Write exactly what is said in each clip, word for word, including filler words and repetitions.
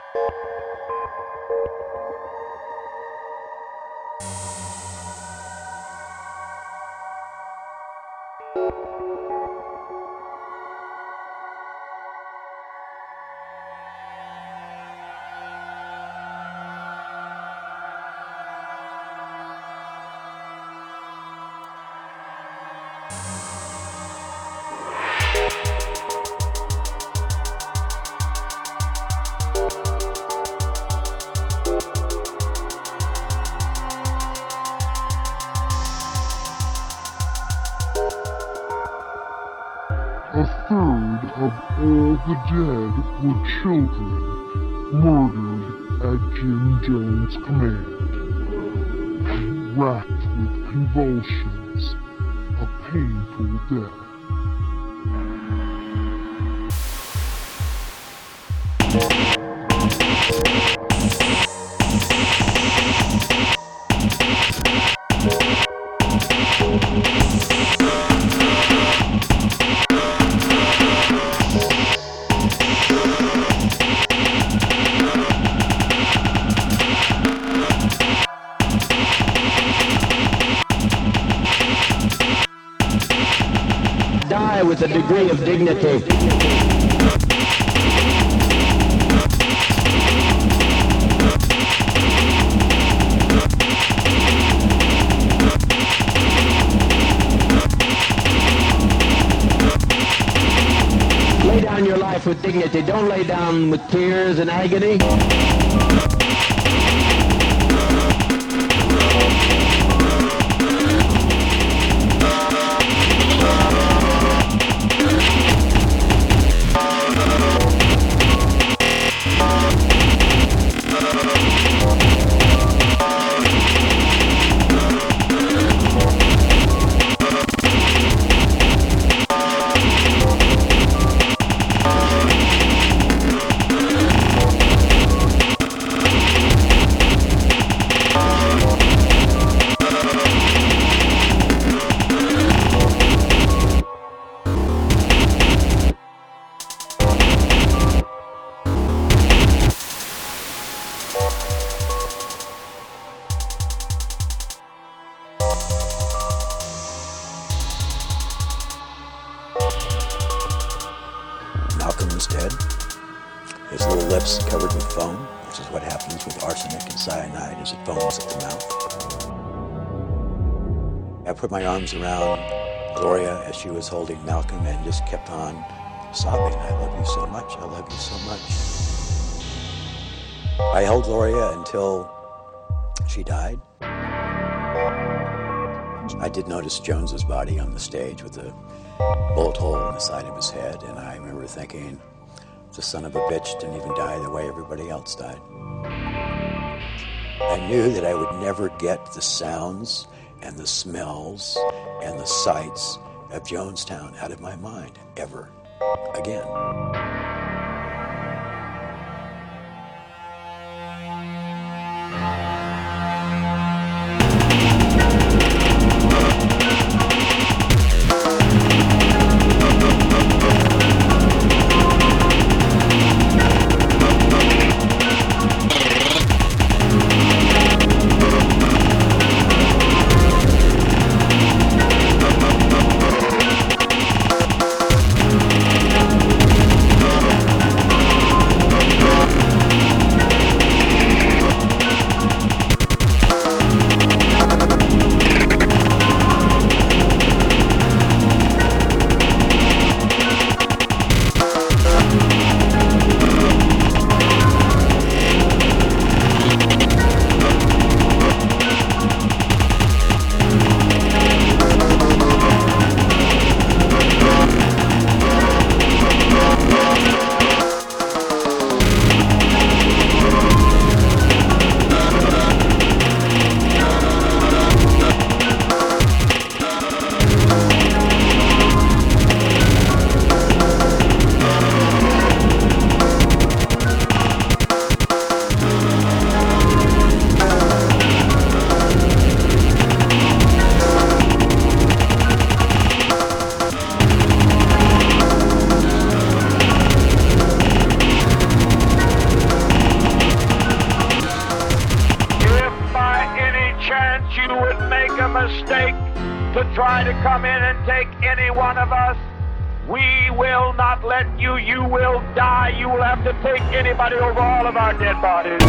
A third of all the dead were children, murdered at Jim Jones' command, racked with convulsions, a painful death. Die with a degree of dignity. Lay down your life with dignity. Don't lay down with tears and agony. Malcolm was dead. His little lips covered with foam, which is what happens with arsenic and cyanide as it foams at the mouth. I put my arms around Gloria as she was holding Malcolm and just kept on sobbing. I love you so much. I love you so much. I held Gloria until she died. I did notice Jones's body on the stage with a bullet hole in the side of his head, and I remember thinking, the son of a bitch didn't even die the way everybody else died. I knew that I would never get the sounds and the smells and the sights of Jonestown out of my mind, ever again. try to come in and take any one of us, we will not let you. You will die. You will have to take anybody over all of our dead bodies.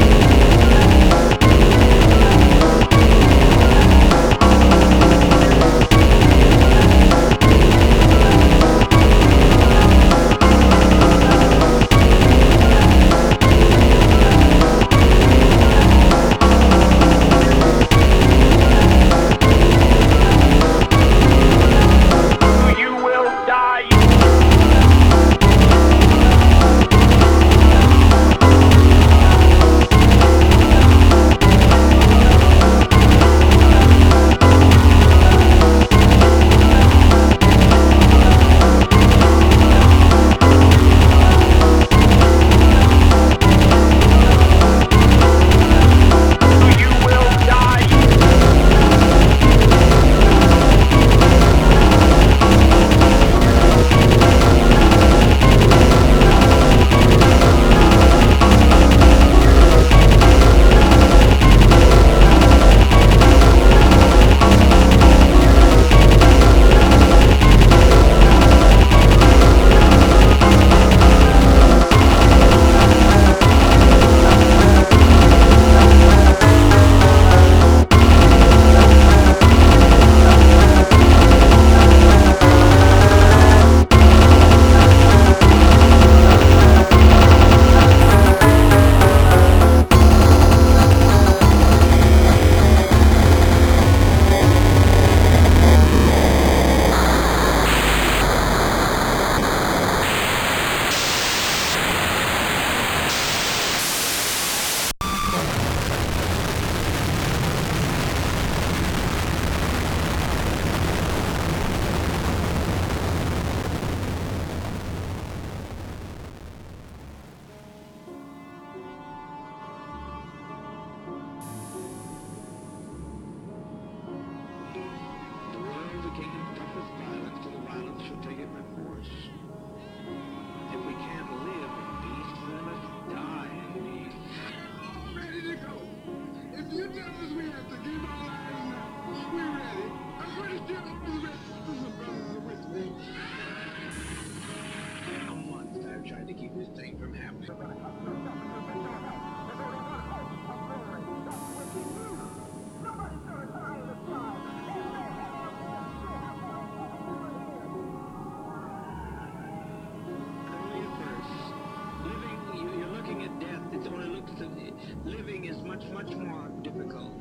Living is much, much more difficult.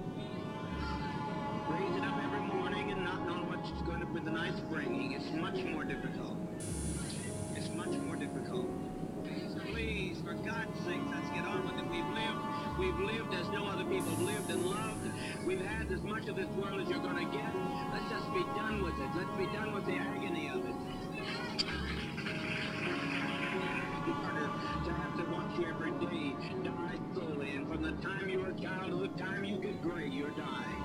Raising up every morning and not knowing what's going to be the night's bringing, it's much more difficult. It's much more difficult. Please, please, for God's sake, let's get on with it. We've lived, we've lived as no other people have lived and loved. We've had as much of this world as you're going to get. Let's just be done with it. Let's be done with the agony of it. To have to watch you every day die slowly, and from the time you're a child to the time you get gray, you're dying.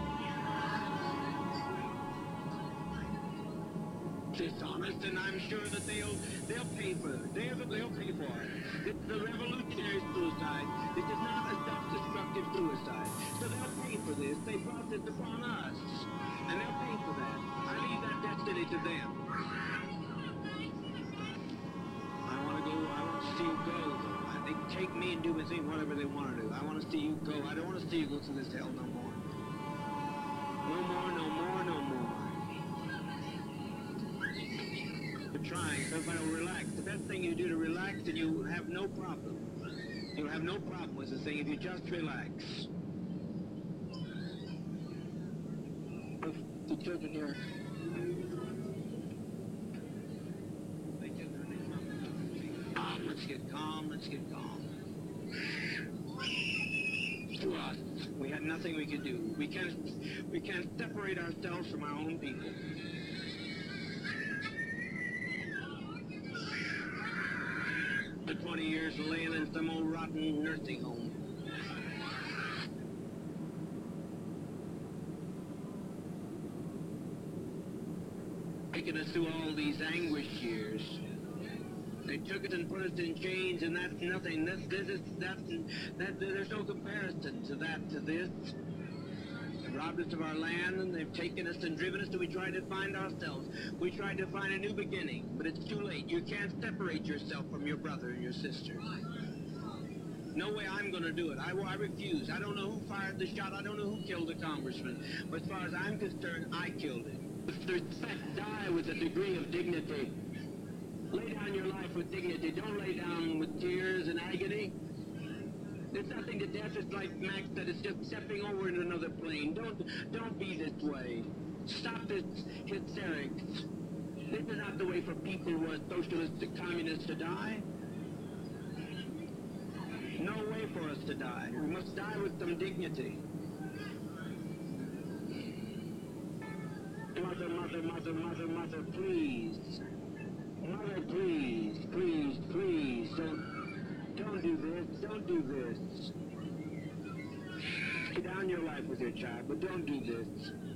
Dishonest, and I'm sure that they'll they'll pay for it. They'll, they'll pay for it. It's the revolutionary suicide. This is not a self-destructive suicide. So they'll pay for this. They brought this upon us, and they'll pay for that. I leave that destiny to them. I want to go. I want to see you go. They can take me and do with me whatever they want to do. I want to see you go. I don't want to see you go through this hell no more. No more, no more, no more. You're trying, so everybody will relax. The best thing you do to relax, and you have no problem. You'll have no problem with the thing if you just relax. The children here. Let's get calm, let's get calm. To us, we had nothing we could do. We can't, we can't separate ourselves from our own people. For twenty years laying in some old rotten nursing home. Taking us through all these anguish years. They took us and put us in chains, and that's nothing. That's this is that's that. There's no comparison to that. To this. robbed us of our land, and they've taken us and driven us till we tried to find ourselves. We tried to find a new beginning, but it's too late. You can't separate yourself from your brother and your sister. No way I'm going to do it. I, I refuse. I don't know who fired the shot. I don't know who killed the congressman. But as far as I'm concerned, I killed him. With respect, die with a degree of dignity. Lay down your life with dignity. Don't lay down with tears and agony. There's nothing to death. It's like Max said, it's just stepping over into another plane. Don't, don't be this way. Stop this hysterics. This is not the way for people who are socialistic communists to die. No way for us to die. We must die with some dignity. Mother, mother, mother, mother, mother, please. Mother, please, please, please, don't, don't do this, don't do this. Lay down your life with your child, but don't do this.